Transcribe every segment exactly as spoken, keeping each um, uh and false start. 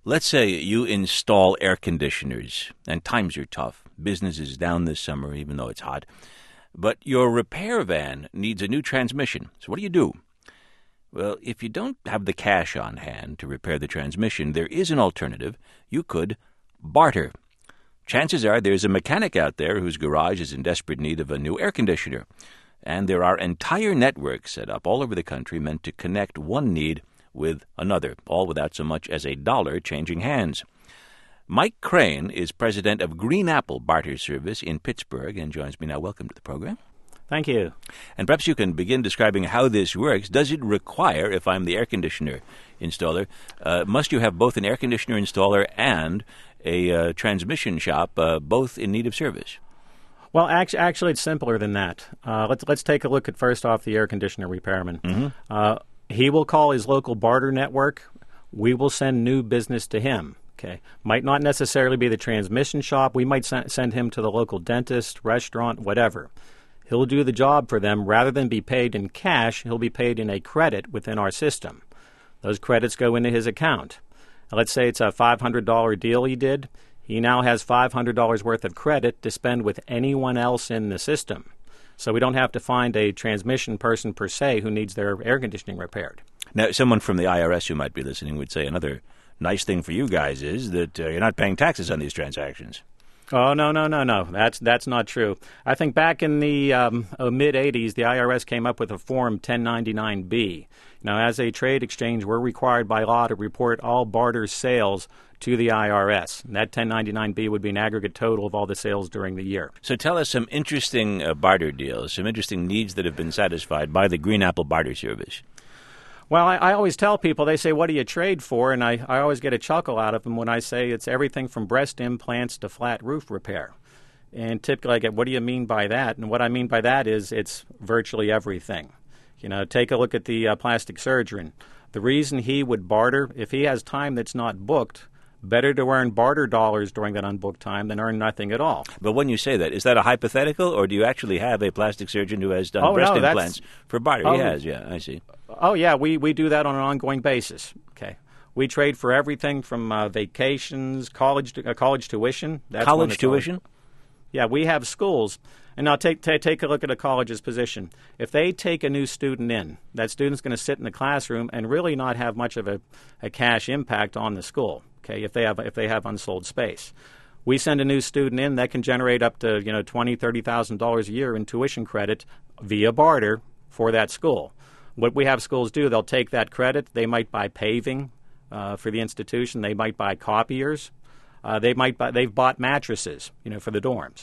Let's say you install air conditioners, and times are tough. Business is down this summer, even though it's hot. But your repair van needs a new transmission. So what do you do? Well, if you don't have the cash on hand to repair the transmission, there is an alternative. You could barter. Chances are there's a mechanic out there whose garage is in desperate need of a new air conditioner. And there are entire networks set up all over the country meant to connect one need with another, all without so much as a dollar changing hands. Mike Crane is president of Green Apple Barter Service in Pittsburgh and joins me now. Welcome to the program. Thank you. And perhaps you can begin describing how this works. Does it require, if I'm the air conditioner installer, uh, must you have both an air conditioner installer and a uh, transmission shop, uh, both in need of service? Well, actually, actually it's simpler than that. Uh, let's let's take a look at, first off, the air conditioner repairman. Mm-hmm. Uh, he will call his local barter network. We will send new business to him. Okay, might not necessarily be the transmission shop. We might sen- send him to the local dentist, restaurant, whatever. He'll do the job for them. Rather than be paid in cash, he'll be paid in a credit within our system. Those credits go into his account. Now, let's say it's a five hundred dollars deal he did. He now has five hundred dollars worth of credit to spend with anyone else in the system. So we don't have to find a transmission person per se who needs their air conditioning repaired. Now, someone from the I R S who might be listening would say another nice thing for you guys is that uh, you're not paying taxes on these transactions. Oh, no, no, no, no. That's that's not true. I think back in the um, uh, mid-eighties, the I R S came up with a Form ten ninety-nine B. Now, as a trade exchange, we're required by law to report all barter sales to the I R S. And that ten ninety-nine B would be an aggregate total of all the sales during the year. So tell us some interesting uh, barter deals, some interesting needs that have been satisfied by the Green Apple Barter Service. Well, I, I always tell people, they say, what do you trade for? And I, I always get a chuckle out of them when I say it's everything from breast implants to flat roof repair. And typically I get, what do you mean by that? And what I mean by that is it's virtually everything. You know, take a look at the uh, plastic surgeon. The reason he would barter, if he has time that's not booked, better to earn barter dollars during that unbooked time than earn nothing at all. But when you say that, is that a hypothetical, or do you actually have a plastic surgeon who has done oh, breast no, implants for barter? Oh, he has, yeah, I see. Oh, yeah, we, we do that on an ongoing basis. Okay, we trade for everything from uh, vacations, college uh, college tuition. That's college tuition? On. Yeah, we have schools. And now take, take take a look at a college's position. If they take a new student in, that student's going to sit in the classroom and really not have much of a, a cash impact on the school. Okay, if they have if they have unsold space, we send a new student in that can generate up to you know twenty thirty thousand dollars a year in tuition credit via barter for that school. What we have schools do, they'll take that credit. They might buy paving uh, for the institution. They might buy copiers. Uh, they might buy, they've bought mattresses, you know, for the dorms.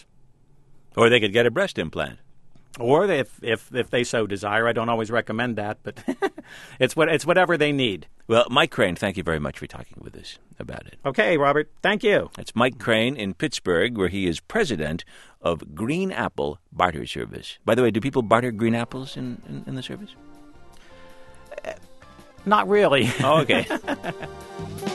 Or they could get a breast implant. Or they, if if if they so desire. I don't always recommend that, but it's what it's whatever they need. Well, Mike Crane, thank you very much for talking with us about it. Okay, Robert, thank you. That's Mike Crane in Pittsburgh, where he is president of Green Apple Barter Service. By the way, do people barter green apples in, in, in the service? Uh, not really. Oh, okay.